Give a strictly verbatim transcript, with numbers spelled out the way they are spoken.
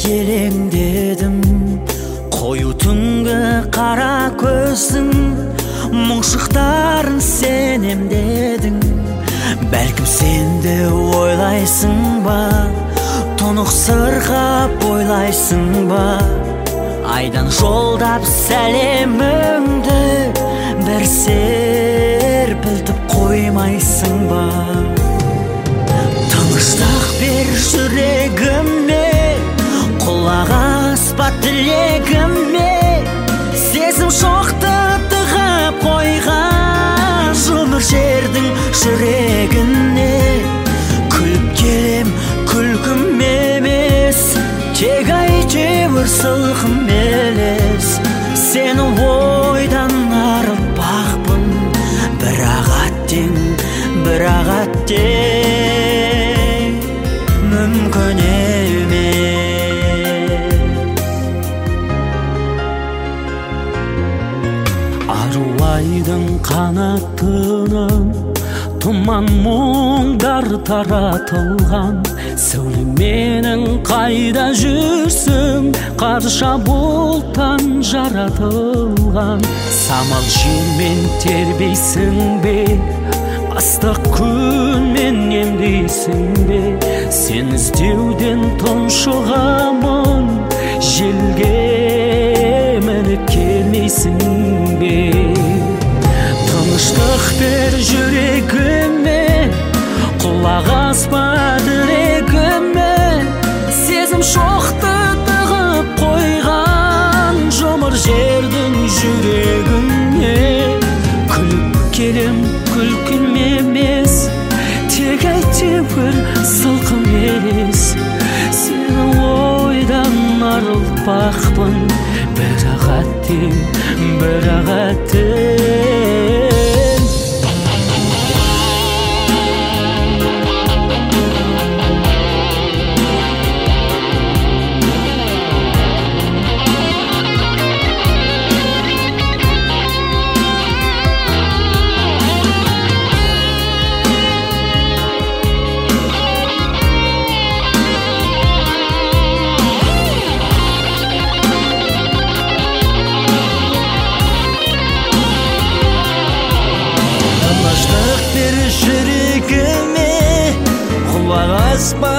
елеңдедім, қою түнгі қара көздің мұңшықтарын сенем дедің. Бәлкім сен де ойлайсың ба, тұнық сырға бойлайсың ба, айдан жолдап сәлеміңді бір серпілтіп қоймайсың ба. Тыныштық бер жүрегіме, құлақ аспа тілегіме, сезім шоқты тығып қойған жұмыр жердің жүрегіне. Күліп келем күлкім емес, тек әйтеуір сылқым елес. Сені ойдан арылпақпын, бірақ әттең, бірақ әттең мүмкін емес. Аруайдың қанатынан тұман мұңдар таратылған, сәулеменің қайда жүрсің, қарша бұлттан жаратылған. Самал желмен тербейсің бе, ыстық күнмен емдейсің бе, сен іздеуден тұншығамын, желге мініп келмейсің бе. Тыныштық бер жүрегіме, құлақ аспа тілегіме, сезім шоқты тығып қойған жұмыр жердің жүрегіне. Күліп келем күлкім емес, тек әйтеуір сылқым елес. Сені ойдан арылтпақпын, бірақ әттең, бірақ әттең. Жүрегіме, құлақ аспа